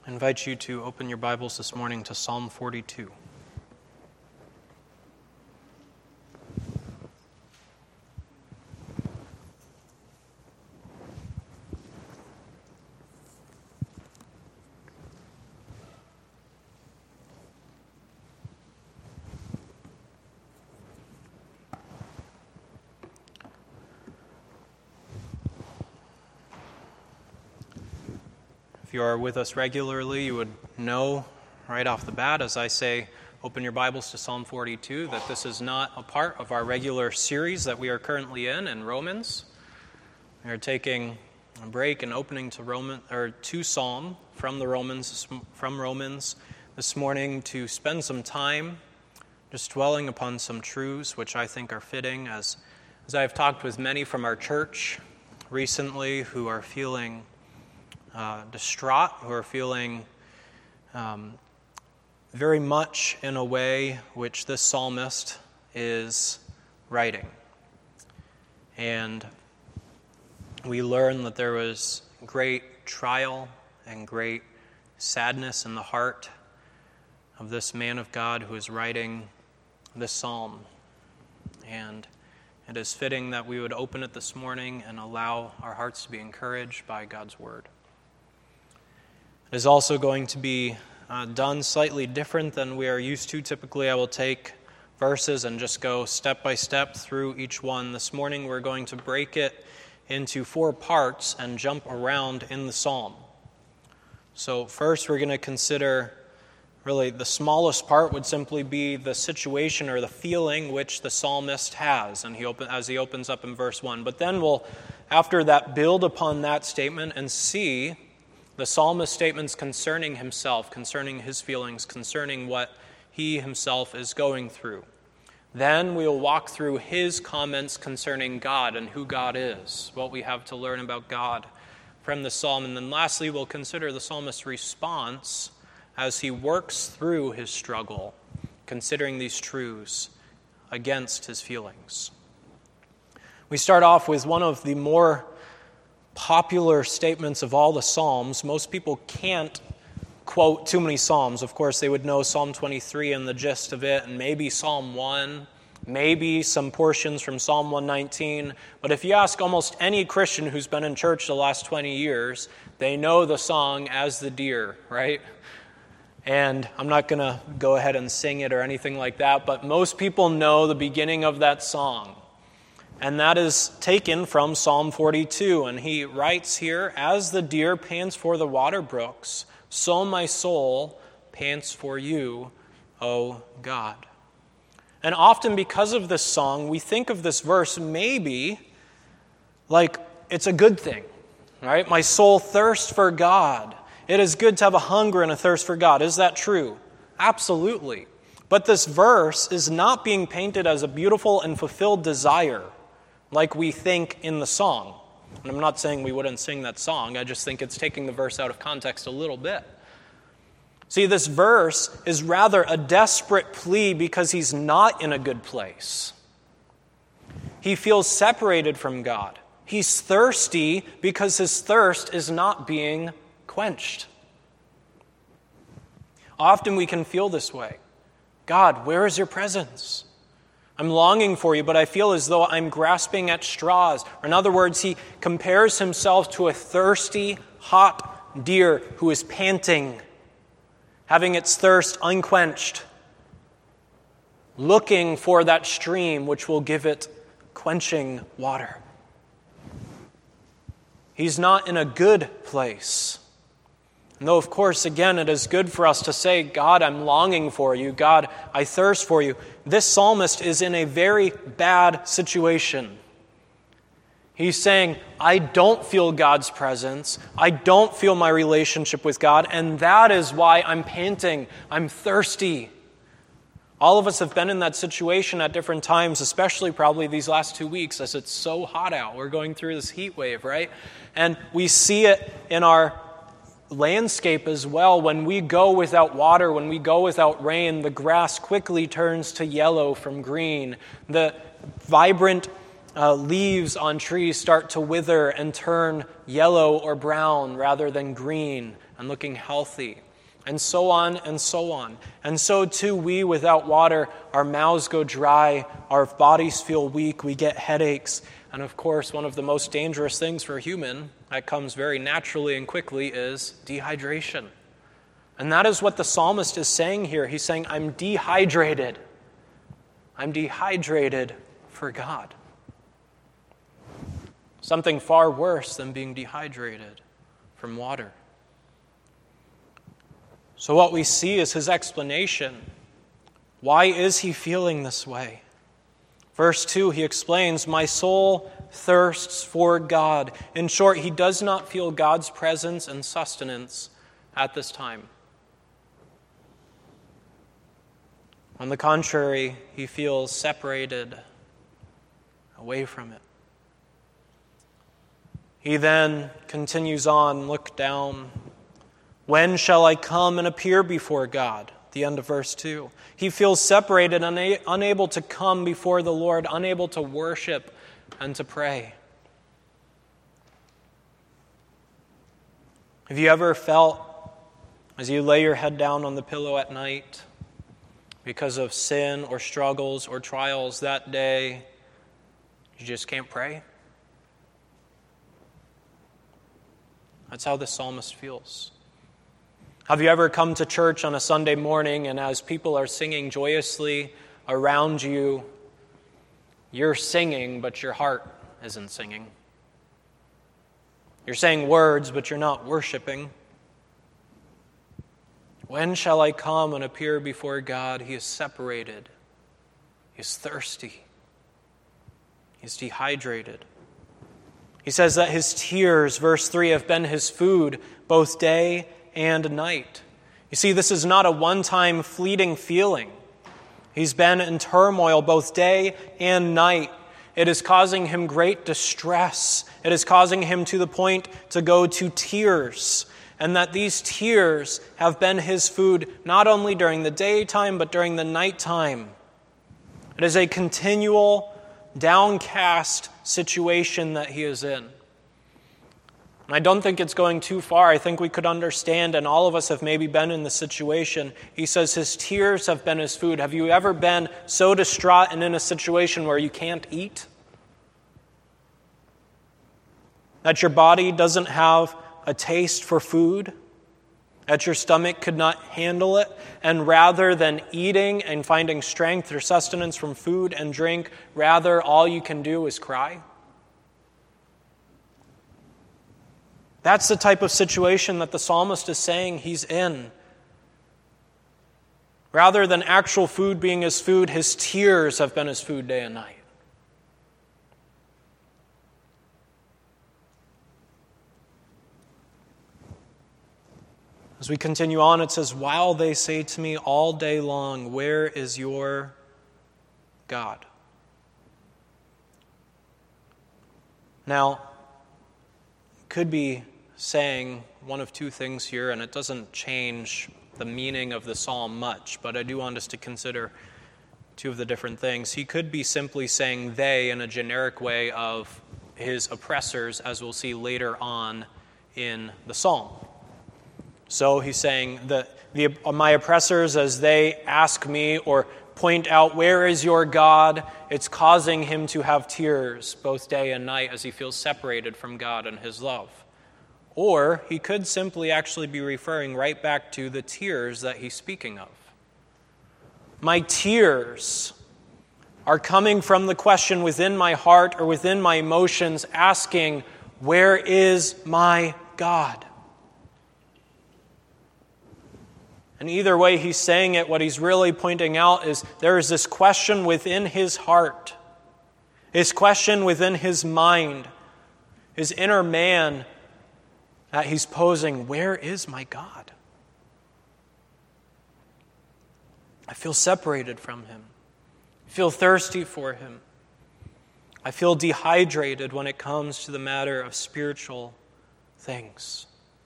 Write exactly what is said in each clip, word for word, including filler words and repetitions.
I invite you to open your Bibles this morning to Psalm forty-two. If you are with us regularly, you would know right off the bat as I say, open your Bibles to Psalm forty-two, that this is not a part of our regular series that we are currently in in Romans. We are taking a break and opening to Roman or to Psalm from the Romans from Romans this morning to spend some time just dwelling upon some truths which I think are fitting as as I have talked with many from our church recently who are feeling Uh, distraught, who are feeling um, very much in a way which this psalmist is writing. And we learn that there was great trial and great sadness in the heart of this man of God who is writing this psalm. And it is fitting that we would open it this morning and allow our hearts to be encouraged by God's word. It is also going to be uh, done slightly different than we are used to. Typically, I will take verses and just go step by step through each one. This morning, we're going to break it into four parts and jump around in the psalm. So first, we're going to consider, really, the smallest part would simply be the situation or the feeling which the psalmist has, and he open, as he opens up in verse one. But then we'll, after that, build upon that statement and see the psalmist's statements concerning himself, concerning his feelings, concerning what he himself is going through. Then we will walk through his comments concerning God and who God is, what we have to learn about God from the psalm. And then lastly, we'll consider the psalmist's response as he works through his struggle, considering these truths against his feelings. We start off with one of the more popular statements of all the Psalms. Most people can't quote too many Psalms. Of course, they would know Psalm twenty-three and the gist of it, and maybe Psalm one, maybe some portions from Psalm one nineteen. But if you ask almost any Christian who's been in church the last twenty years, they know the song As the Deer, right? And I'm not going to go ahead and sing it or anything like that, but most people know the beginning of that song. And that is taken from Psalm forty-two. And he writes here, "As the deer pants for the water brooks, so my soul pants for you, O God." And often because of this song, we think of this verse maybe like it's a good thing, right? My soul thirsts for God. It is good to have a hunger and a thirst for God. Is that true? Absolutely. But this verse is not being painted as a beautiful and fulfilled desire, like we think in the song. And I'm not saying we wouldn't sing that song. I just think it's taking the verse out of context a little bit. See, this verse is rather a desperate plea because he's not in a good place. He feels separated from God. He's thirsty because his thirst is not being quenched. Often we can feel this way. God, where is your presence? I'm longing for you, but I feel as though I'm grasping at straws. Or in other words, he compares himself to a thirsty, hot deer who is panting, having its thirst unquenched, looking for that stream which will give it quenching water. He's not in a good place. And though, of course, again, it is good for us to say, God, I'm longing for you. God, I thirst for you. This psalmist is in a very bad situation. He's saying, I don't feel God's presence. I don't feel my relationship with God. And that is why I'm panting. I'm thirsty. All of us have been in that situation at different times, especially probably these last two weeks as it's so hot out. We're going through this heat wave, right? And we see it in our landscape as well. When we go without water, when we go without rain, the grass quickly turns to yellow from green. The vibrant uh, leaves on trees start to wither and turn yellow or brown rather than green and looking healthy. And so on and so on. And so too we, without water, our mouths go dry, our bodies feel weak, we get headaches. And of course, one of the most dangerous things for a human that comes very naturally and quickly is dehydration. And that is what the psalmist is saying here. He's saying, I'm dehydrated. I'm dehydrated for God. Something far worse than being dehydrated from water. So what we see is his explanation. Why is he feeling this way? Verse two, he explains, my soul thirsts for God. In short, he does not feel God's presence and sustenance at this time. On the contrary, he feels separated away from it. He then continues on, look down. When shall I come and appear before God? The end of verse two. He feels separated, una- unable to come before the Lord, unable to worship and to pray. Have you ever felt, as you lay your head down on the pillow at night, because of sin or struggles or trials that day, you just can't pray? That's how the psalmist feels. Have you ever come to church on a Sunday morning and as people are singing joyously around you, you're singing but your heart isn't singing? You're saying words but you're not worshiping. When shall I come and appear before God? He is separated. He is thirsty. He is dehydrated. He says that his tears, verse three, have been his food both day and night. You see, this is not a one-time fleeting feeling. He's been in turmoil both day and night. It is causing him great distress. It is causing him to the point to go to tears. And that these tears have been his food not only during the daytime, but during the nighttime. It is a continual, downcast situation that he is in. And I don't think it's going too far. I think we could understand, and all of us have maybe been in this situation. He says his tears have been his food. Have you ever been so distraught and in a situation where you can't eat? That your body doesn't have a taste for food? That your stomach could not handle it? And rather than eating and finding strength or sustenance from food and drink, rather all you can do is cry? That's the type of situation that the psalmist is saying he's in. Rather than actual food being his food, his tears have been his food day and night. As we continue on, it says, while they say to me all day long, where is your God? Now, could be saying one of two things here, and it doesn't change the meaning of the psalm much, but I do want us to consider two of the different things. He could be simply saying they in a generic way of his oppressors, as we'll see later on in the psalm. So he's saying that the, my oppressors, as they ask me or point out, where is your God? It's causing him to have tears both day and night as he feels separated from God and his love. Or he could simply actually be referring right back to the tears that he's speaking of. My tears are coming from the question within my heart or within my emotions asking, where is my God? And either way he's saying it, what he's really pointing out is there is this question within his heart, this question within his mind, his inner man, that he's posing, where is my God? I feel separated from him. I feel thirsty for him. I feel dehydrated when it comes to the matter of spiritual things.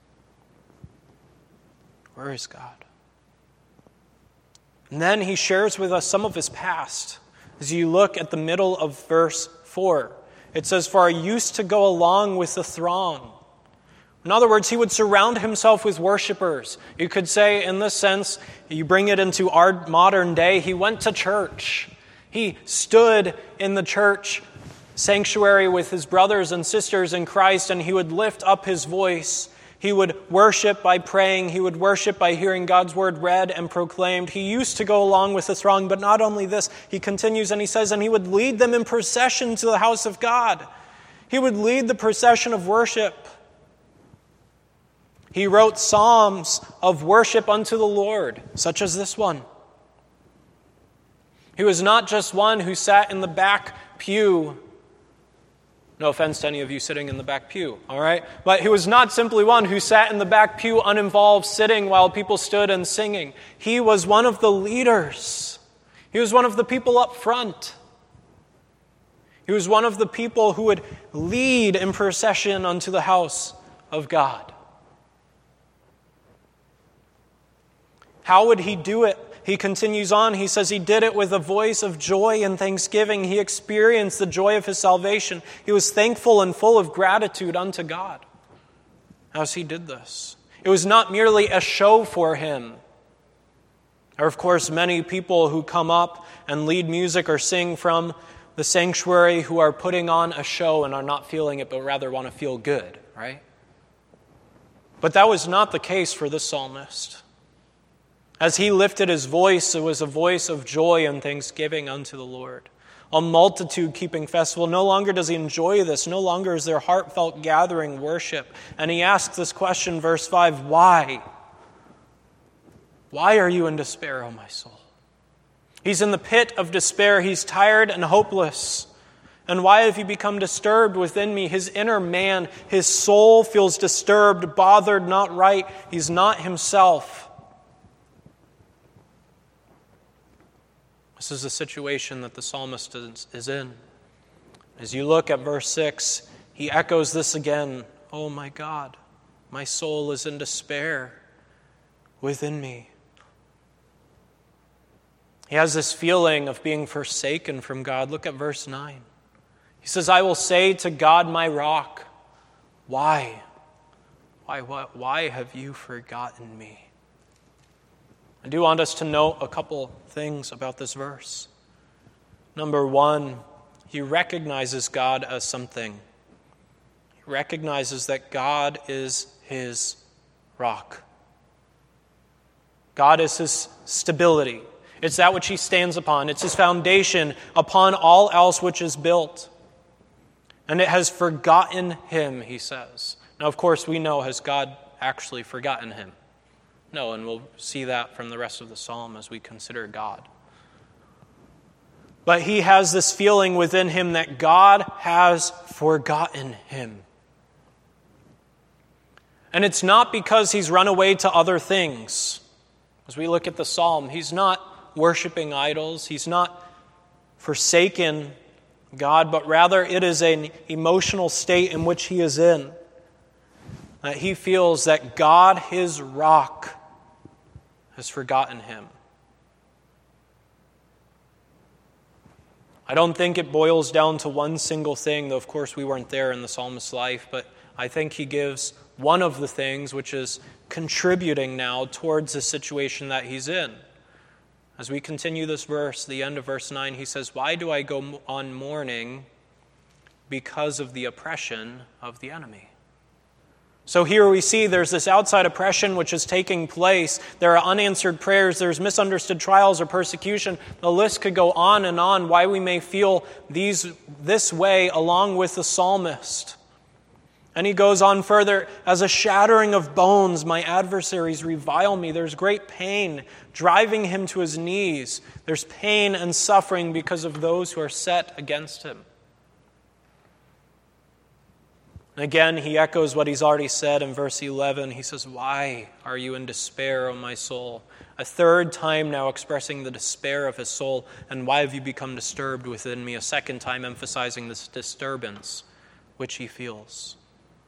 Where is God? And then he shares with us some of his past. As you look at the middle of verse four. It says, "For I used to go along with the throng." In other words, he would surround himself with worshipers. You could say, in this sense, you bring it into our modern day, he went to church. He stood in the church sanctuary with his brothers and sisters in Christ, and he would lift up his voice. He would worship by praying. He would worship by hearing God's word read and proclaimed. He used to go along with the throng, but not only this, he continues and he says, and he would lead them in procession to the house of God. He would lead the procession of worship. He wrote psalms of worship unto the Lord, such as this one. He was not just one who sat in the back pew. No offense to any of you sitting in the back pew, all right? But he was not simply one who sat in the back pew uninvolved, sitting while people stood and singing. He was one of the leaders. He was one of the people up front. He was one of the people who would lead in procession unto the house of God. How would he do it? He continues on. He says he did it with a voice of joy and thanksgiving. He experienced the joy of his salvation. He was thankful and full of gratitude unto God as he did this. It was not merely a show for him. There are, of course, many people who come up and lead music or sing from the sanctuary who are putting on a show and are not feeling it, but rather want to feel good, right? But that was not the case for this psalmist. As he lifted his voice, it was a voice of joy and thanksgiving unto the Lord. A multitude keeping festival. No longer does he enjoy this. No longer is there heartfelt gathering worship. And he asks this question, verse five, why? Why are you in despair, O my soul? He's in the pit of despair. He's tired and hopeless. And why have you become disturbed within me? His inner man, his soul feels disturbed, bothered, not right. He's not himself. This is the situation that the psalmist is in. As you look at verse six, he echoes this again. Oh my God, my soul is in despair within me. He has this feeling of being forsaken from God. Look at verse nine. He says, I will say to God my rock, why? Why, why, why have you forgotten me? I do want us to note a couple things about this verse. Number one, he recognizes God as something. He recognizes that God is his rock. God is his stability. It's that which he stands upon. It's his foundation upon all else which is built. And it has forgotten him, he says. Now, of course, we know, has God actually forgotten him? No, and we'll see that from the rest of the psalm as we consider God. But he has this feeling within him that God has forgotten him. And it's not because he's run away to other things. As we look at the psalm, he's not worshiping idols. He's not forsaken God, but rather it is an emotional state in which he is in. That he feels that God, his rock, has forgotten him. I don't think it boils down to one single thing, though of course we weren't there in the psalmist's life, but I think he gives one of the things which is contributing now towards the situation that he's in. As we continue this verse, the end of verse nine, he says, why do I go on mourning? Because of the oppression of the enemy. So here we see there's this outside oppression which is taking place. There are unanswered prayers. There's misunderstood trials or persecution. The list could go on and on why we may feel these this way along with the psalmist. And he goes on further, as a shattering of bones, my adversaries revile me. There's great pain driving him to his knees. There's pain and suffering because of those who are set against him. And again, he echoes what he's already said in verse eleven. He says, why are you in despair, O my soul? A third time now expressing the despair of his soul. And why have you become disturbed within me? A second time emphasizing this disturbance which he feels.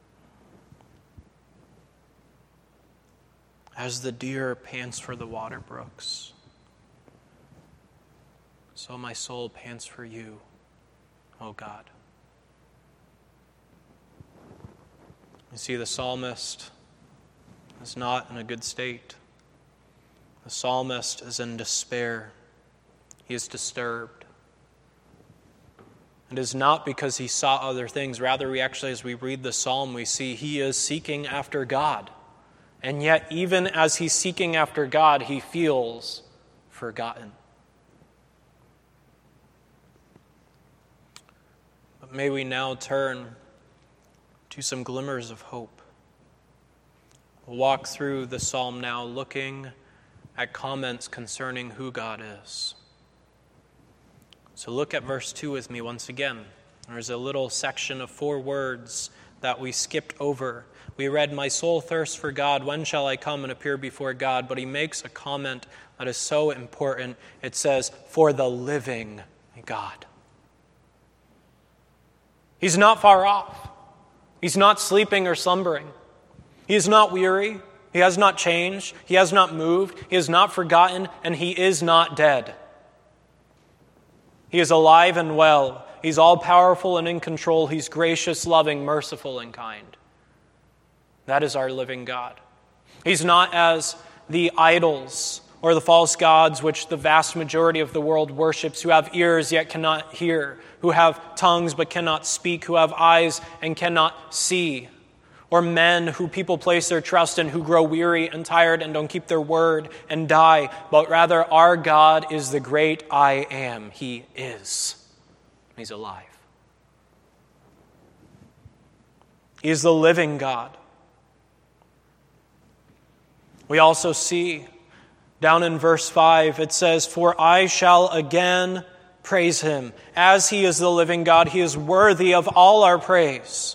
As the deer pants for the water brooks, so my soul pants for you, O God. You see, the psalmist is not in a good state. The psalmist is in despair. He is disturbed. It is not because he sought other things. Rather, we actually, as we read the psalm, we see he is seeking after God. And yet, even as he's seeking after God, he feels forgotten. But may we now turn to some glimmers of hope. We'll walk through the psalm now looking at comments concerning who God is. So look at verse two with me once again. There's a little section of four words that we skipped over. We read, "My soul thirsts for God. When shall I come and appear before God?" But he makes a comment that is so important. It says, "For the living God." He's not far off. He's not sleeping or slumbering. He is not weary. He has not changed. He has not moved. He has not forgotten, and he is not dead. He is alive and well. He's all-powerful and in control. He's gracious, loving, merciful, and kind. That is our living God. He's not as the idols or the false gods which the vast majority of the world worships, who have ears yet cannot hear, who have tongues but cannot speak, who have eyes and cannot see, or men who people place their trust in who grow weary and tired and don't keep their word and die, but rather our God is the great I Am. He is. He's alive. He is the living God. We also see down in verse five, it says, "For I shall again praise him." As he is the living God, he is worthy of all our praise.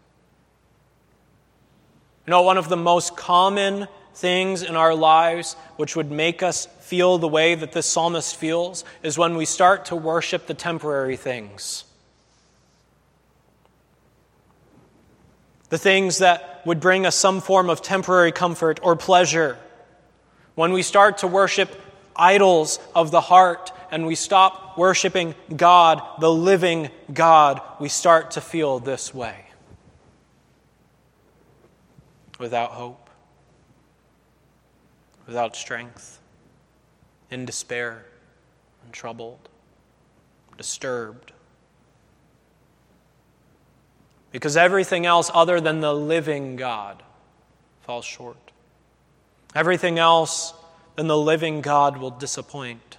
You know, one of the most common things in our lives which would make us feel the way that this psalmist feels is when we start to worship the temporary things. The things that would bring us some form of temporary comfort or pleasure. When we start to worship idols of the heart and we stop worshiping God, the living God, we start to feel this way. Without hope, without strength, in despair, and troubled, disturbed. Because everything else other than the living God falls short. Everything else than the living God will disappoint.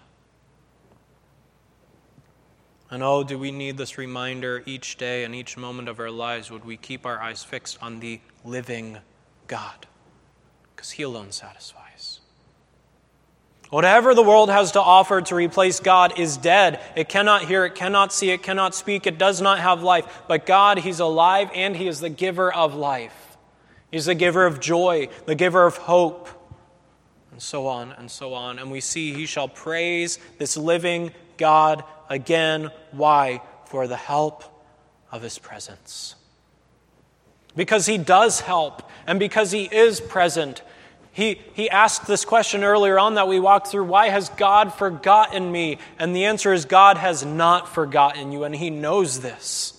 And oh, do we need this reminder each day and each moment of our lives? Would we keep our eyes fixed on the living God? Because he alone satisfies. Whatever the world has to offer to replace God is dead. It cannot hear, it cannot see, it cannot speak, it does not have life. But God, he's alive and he is the giver of life. He's the giver of joy, the giver of hope, and so on and so on. And we see he shall praise this living God again. Why? For the help of his presence. Because he does help, and because he is present. He, he asked this question earlier on that we walked through, why has God forgotten me? And the answer is God has not forgotten you, and he knows this.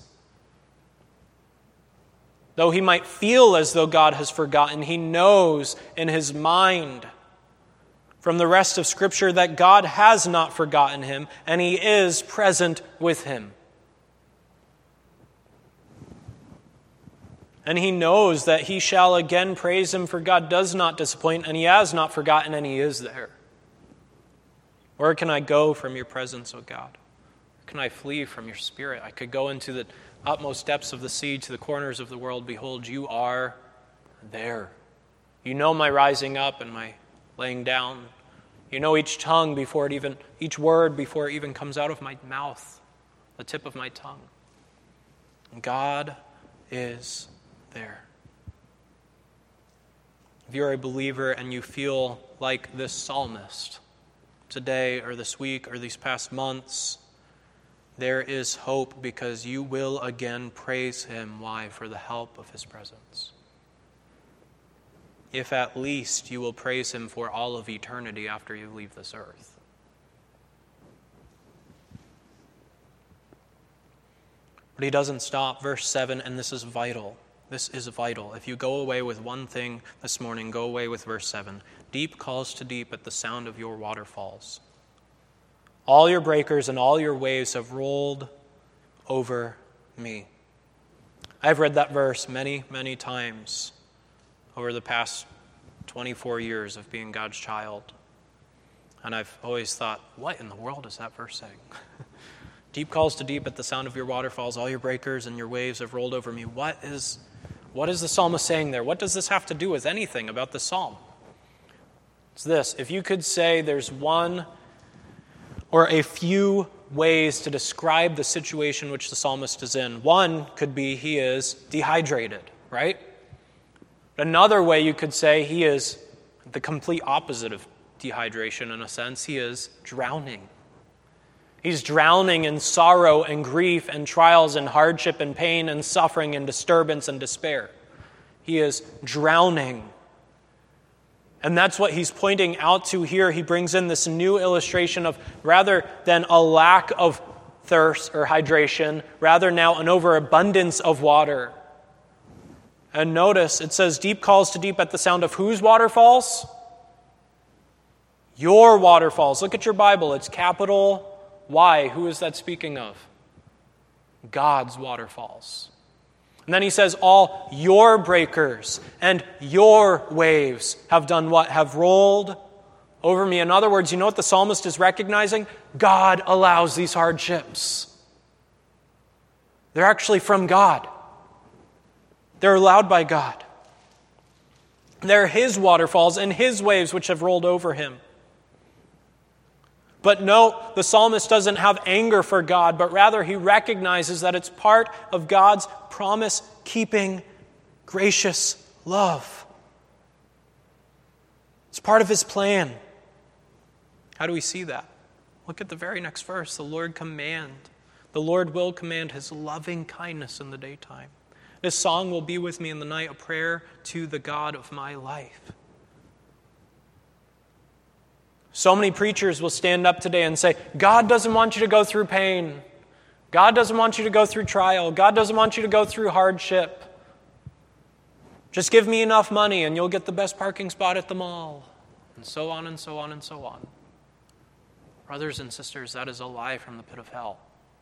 Though he might feel as though God has forgotten, he knows in his mind from the rest of Scripture that God has not forgotten him, and he is present with him. And he knows that he shall again praise him, for God does not disappoint, and he has not forgotten, and he is there. Where can I go from your presence, O God? Where can I flee from your Spirit? I could go into the utmost depths of the sea, to the corners of the world. Behold, you are there. You know my rising up and my laying down. You know each tongue before it even, each word before it even comes out of my mouth, the tip of my tongue. And God is there. If you're a believer and you feel like this psalmist today or this week or these past months, there is hope because you will again praise him. Why? For the help of his presence. If at least you will praise him for all of eternity after you leave this earth. But he doesn't stop. Verse seven, and this is vital. This is vital. If you go away with one thing this morning, go away with verse seven. Deep calls to deep at the sound of your waterfalls. All your breakers and all your waves have rolled over me. I've read that verse many, many times over the past twenty-four years of being God's child. And I've always thought, what in the world is that verse saying? Deep calls to deep at the sound of your waterfalls. All your breakers and your waves have rolled over me. What is, what is the psalmist saying there? What does this have to do with anything about the psalm? It's this. If you could say there's one or a few ways to describe the situation which the psalmist is in, one could be he is dehydrated, right? Another way you could say he is the complete opposite of dehydration in a sense. He is drowning. He's drowning in sorrow and grief and trials and hardship and pain and suffering and disturbance and despair. He is drowning. And that's what he's pointing out to here. He brings in this new illustration of rather than a lack of thirst or hydration, rather now an overabundance of water. And notice it says deep calls to deep at the sound of whose waterfalls? Your waterfalls. Look at your Bible. It's capital Y. Who is that speaking of? God's waterfalls. And then he says, all your breakers and your waves have done what? Have rolled over me. In other words, you know what the psalmist is recognizing? God allows these hardships. They're actually from God. They're allowed by God. They're his waterfalls and his waves which have rolled over him. But no, the psalmist doesn't have anger for God, but rather he recognizes that it's part of God's promise-keeping, gracious love. It's part of his plan. How do we see that? Look at the very next verse. The Lord command. The Lord will command his loving kindness in the daytime. This song will be with me in the night, a prayer to the God of my life. So many preachers will stand up today and say, God doesn't want you to go through pain. God doesn't want you to go through trial. God doesn't want you to go through hardship. Just give me enough money and you'll get the best parking spot at the mall. And so on and so on and so on. Brothers and sisters, that is a lie from the pit of hell.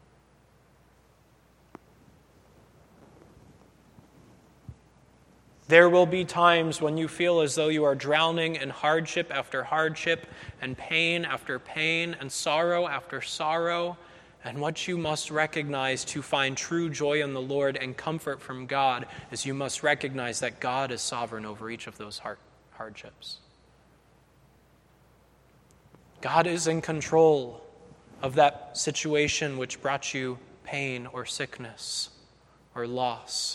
There will be times when you feel as though you are drowning in hardship after hardship and pain after pain and sorrow after sorrow. And what you must recognize to find true joy in the Lord and comfort from God is you must recognize that God is sovereign over each of those hard- hardships. God is in control of that situation which brought you pain or sickness or loss.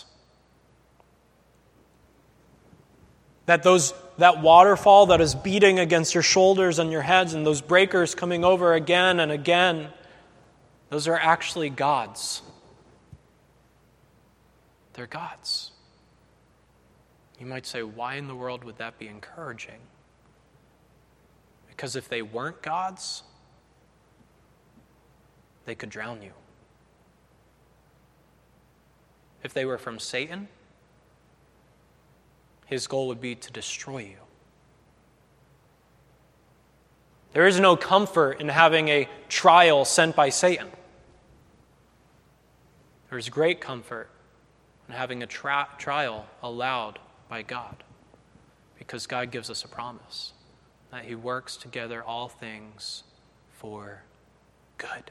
That those that waterfall that is beating against your shoulders and your heads and those breakers coming over again and again, those are actually God's. They're God's. You might say, why in the world would that be encouraging? Because if they weren't God's, they could drown you. If they were from Satan, his goal would be to destroy you. There is no comfort in having a trial sent by Satan. There is great comfort in having a tra- trial allowed by God, because God gives us a promise that he works together all things for good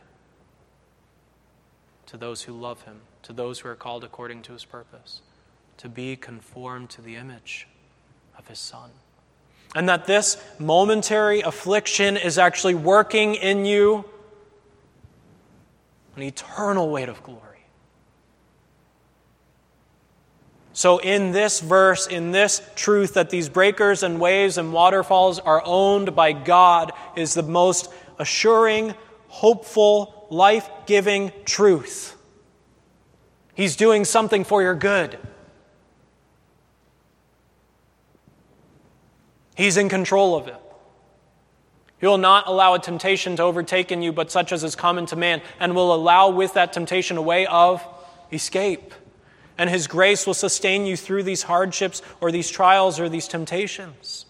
to those who love him, to those who are called according to his purpose, to be conformed to the image of his Son. And that this momentary affliction is actually working in you an eternal weight of glory. So in this verse, in this truth that these breakers and waves and waterfalls are owned by God is the most assuring, hopeful, life-giving truth. He's doing something for your good. He's in control of it. He will not allow a temptation to overtake in you, but such as is common to man, and will allow with that temptation a way of escape. And his grace will sustain you through these hardships or these trials or these temptations.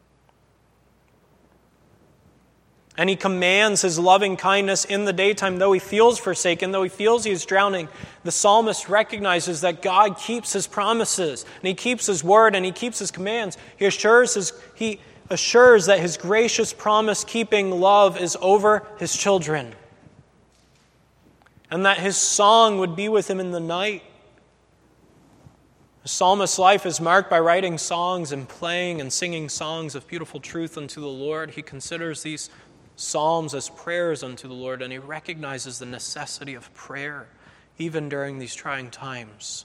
And he commands his loving kindness in the daytime, though he feels forsaken, though he feels he is drowning. The psalmist recognizes that God keeps his promises, and he keeps his word, and he keeps his commands. He assures, his, he assures that his gracious promise-keeping love is over his children, and that his song would be with him in the night. The psalmist's life is marked by writing songs and playing and singing songs of beautiful truth unto the Lord. He considers these psalms as prayers unto the Lord, and he recognizes the necessity of prayer even during these trying times.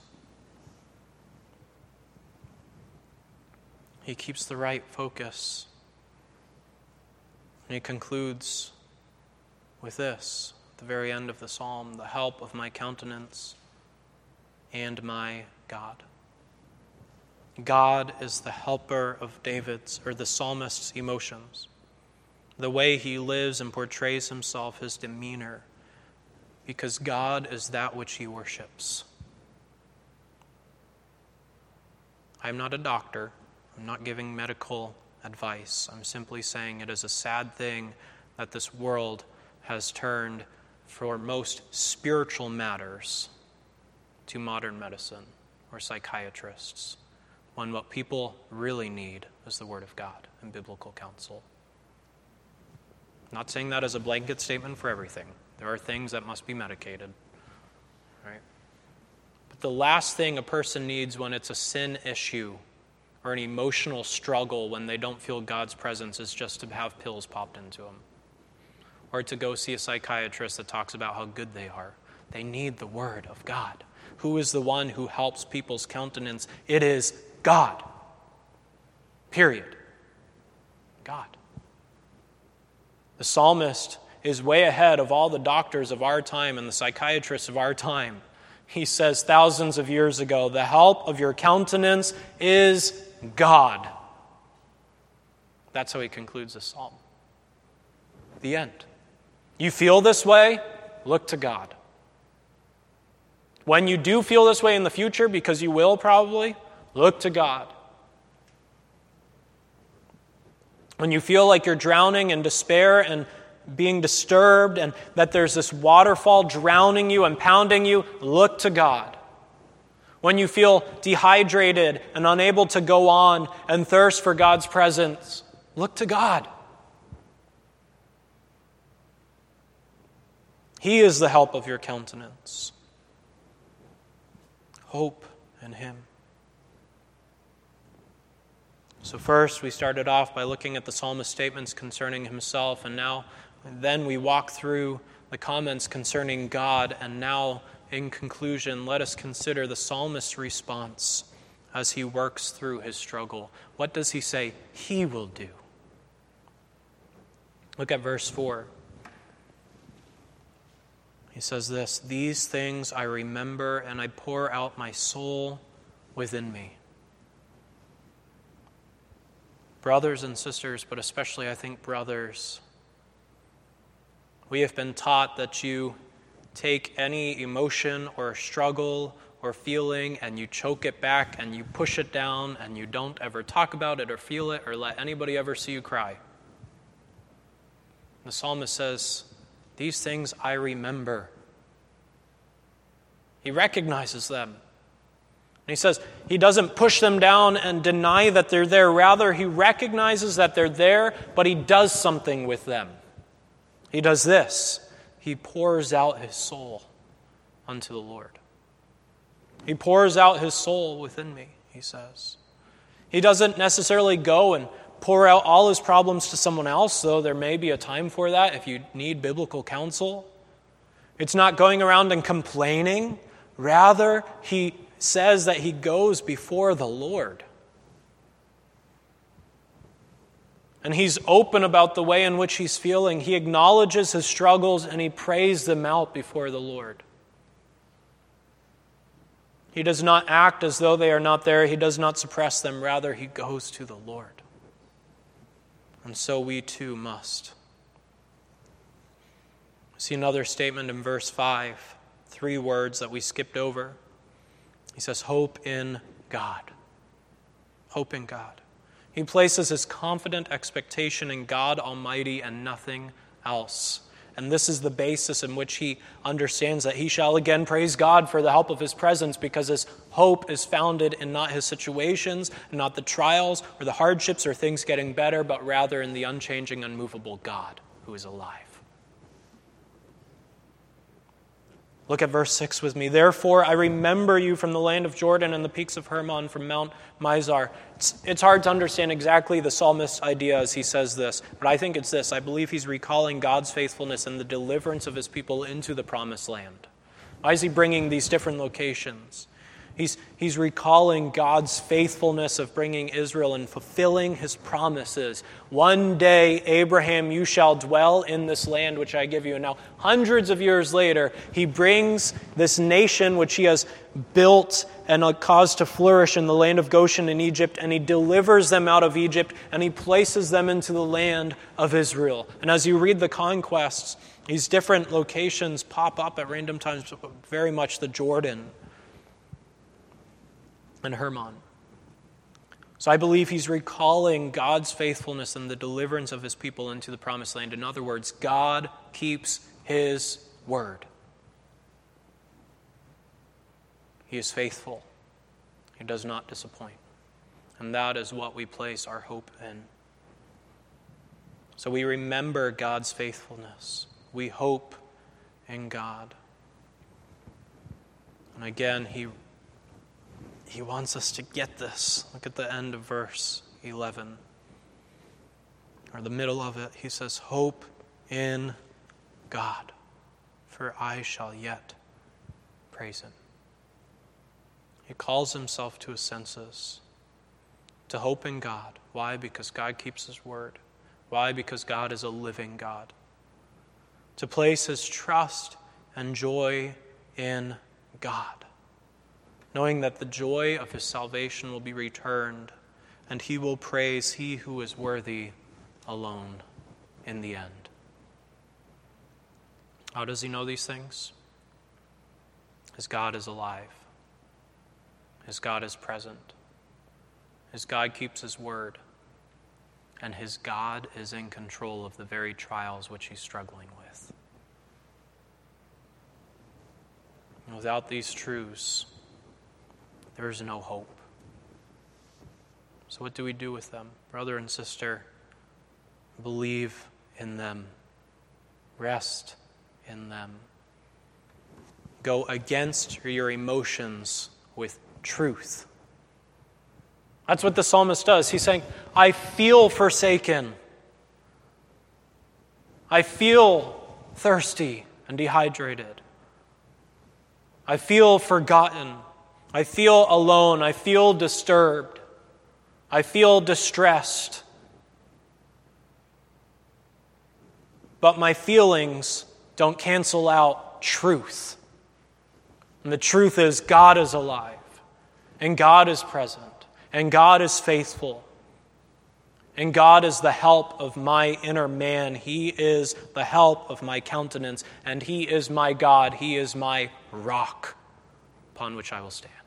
He keeps the right focus. And he concludes with this, at the very end of the psalm, the help of my countenance and my God. God is the helper of David's, or the psalmist's, emotions. The way he lives and portrays himself, his demeanor, because God is that which he worships. I'm not a doctor. I'm not giving medical advice. I'm simply saying it is a sad thing that this world has turned, for most spiritual matters, to modern medicine or psychiatrists, when what people really need is the Word of God and biblical counsel. I'm not saying that as a blanket statement for everything. There are things that must be medicated, right? But the last thing a person needs when it's a sin issue or an emotional struggle when they don't feel God's presence is just to have pills popped into them, or to go see a psychiatrist that talks about how good they are. They need the Word of God. Who is the one who helps people's countenance? It is God. Period. God. The psalmist is way ahead of all the doctors of our time and the psychiatrists of our time. He says thousands of years ago, the help of your countenance is God. That's how he concludes the psalm. The end. You feel this way? Look to God. When you do feel this way in the future, because you will probably, look to God. When you feel like you're drowning in despair and being disturbed and that there's this waterfall drowning you and pounding you, look to God. When you feel dehydrated and unable to go on and thirst for God's presence, look to God. He is the help of your countenance. Hope in Him. So first, we started off by looking at the psalmist's statements concerning himself, and now then we walk through the comments concerning God, and now, in conclusion, let us consider the psalmist's response as he works through his struggle. What does he say he will do? Look at verse four. He says this, "These things I remember, and I pour out my soul within me." Brothers and sisters, but especially I think brothers, we have been taught that you take any emotion or struggle or feeling and you choke it back and you push it down and you don't ever talk about it or feel it or let anybody ever see you cry. The psalmist says, these things I remember. He recognizes them. And he says he doesn't push them down and deny that they're there. Rather, he recognizes that they're there, but he does something with them. He does this. He pours out his soul unto the Lord. He pours out his soul within me, he says. He doesn't necessarily go and pour out all his problems to someone else, though there may be a time for that if you need biblical counsel. It's not going around and complaining. Rather, he says that he goes before the Lord. And he's open about the way in which he's feeling. He acknowledges his struggles and he prays them out before the Lord. He does not act as though they are not there. He does not suppress them. Rather, he goes to the Lord. And so we too must. See another statement in verse five. Three words that we skipped over. He says, hope in God. Hope in God. He places his confident expectation in God Almighty and nothing else. And this is the basis in which he understands that he shall again praise God for the help of his presence, because his hope is founded in not his situations, and not the trials or the hardships or things getting better, but rather in the unchanging, unmovable God who is alive. Look at verse six with me. Therefore, I remember you from the land of Jordan and the peaks of Hermon, from Mount Mizar. It's, it's hard to understand exactly the psalmist's idea as he says this, but I think it's this. I believe he's recalling God's faithfulness and the deliverance of his people into the promised land. Why is he bringing these different locations? He's, he's recalling God's faithfulness of bringing Israel and fulfilling his promises. One day, Abraham, you shall dwell in this land which I give you. And now, hundreds of years later, he brings this nation which he has built and caused to flourish in the land of Goshen in Egypt, and he delivers them out of Egypt, and he places them into the land of Israel. And as you read the conquests, these different locations pop up at random times, very much the Jordan and Hermon. So I believe he's recalling God's faithfulness and the deliverance of his people into the promised land. In other words, God keeps his word. He is faithful. He does not disappoint. And that is what we place our hope in. So we remember God's faithfulness. We hope in God. And again, he He wants us to get this. Look at the end of verse eleven. Or the middle of it. He says, hope in God, for I shall yet praise him. He calls himself to his senses, to hope in God. Why? Because God keeps his word. Why? Because God is a living God. To place his trust and joy in God, knowing that the joy of his salvation will be returned, and he will praise he who is worthy alone in the end. How does he know these things? His God is alive. His God is present. His God keeps his word. And his God is in control of the very trials which he's struggling with. And without these truths, there is no hope. So what do we do with them? Brother and sister, believe in them. Rest in them. Go against your emotions with truth. That's what the psalmist does. He's saying, I feel forsaken. I feel thirsty and dehydrated. I feel forgotten. I feel alone. I feel disturbed. I feel distressed. But my feelings don't cancel out truth. And the truth is God is alive. And God is present. And God is faithful. And God is the help of my inner man. He is the help of my countenance. And He is my God. He is my rock upon which I will stand.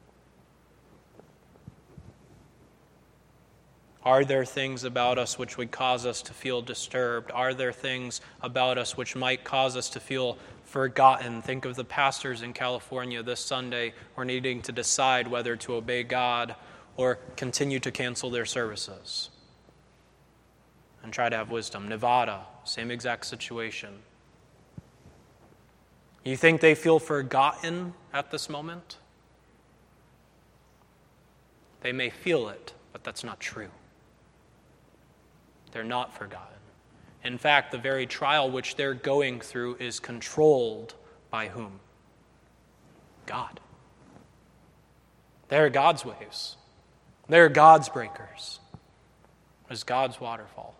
Are there things about us which would cause us to feel disturbed? Are there things about us which might cause us to feel forgotten? Think of the pastors in California this Sunday who are needing to decide whether to obey God or continue to cancel their services and try to have wisdom. Nevada, same exact situation. You think they feel forgotten at this moment? They may feel it, but that's not true. They're not forgotten. In fact, the very trial which they're going through is controlled by whom? God. They're God's waves. They're God's breakers. It's God's waterfall.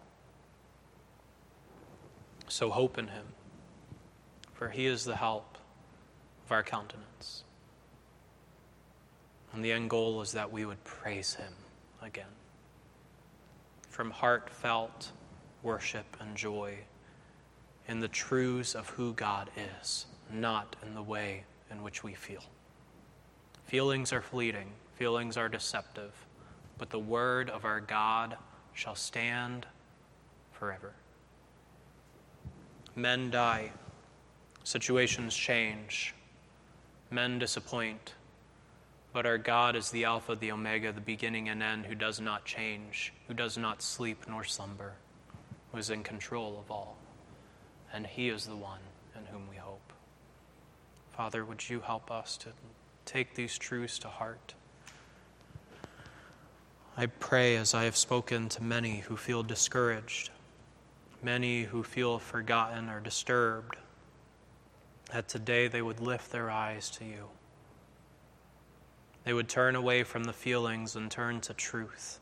So hope in Him, for He is the help of our countenance. And the end goal is that we would praise Him again, from heartfelt worship and joy in the truths of who God is, not in the way in which we feel. Feelings are fleeting, feelings are deceptive, but the word of our God shall stand forever. Men die, situations change, men disappoint, but our God is the Alpha, the Omega, the beginning and end, who does not change, who does not sleep nor slumber, who is in control of all, and he is the one in whom we hope. Father, would you help us to take these truths to heart? I pray, as I have spoken to many who feel discouraged, many who feel forgotten or disturbed, that today they would lift their eyes to you. They would turn away from the feelings and turn to truth.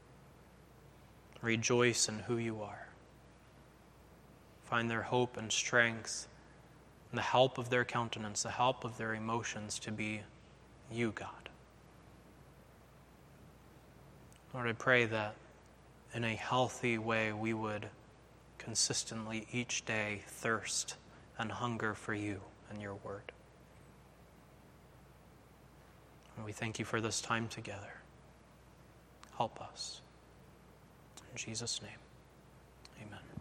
Rejoice in who you are. Find their hope and strength, and the help of their countenance, the help of their emotions to be you, God. Lord, I pray that in a healthy way we would consistently each day thirst and hunger for you and your word. And we thank you for this time together. Help us. In Jesus' name, amen.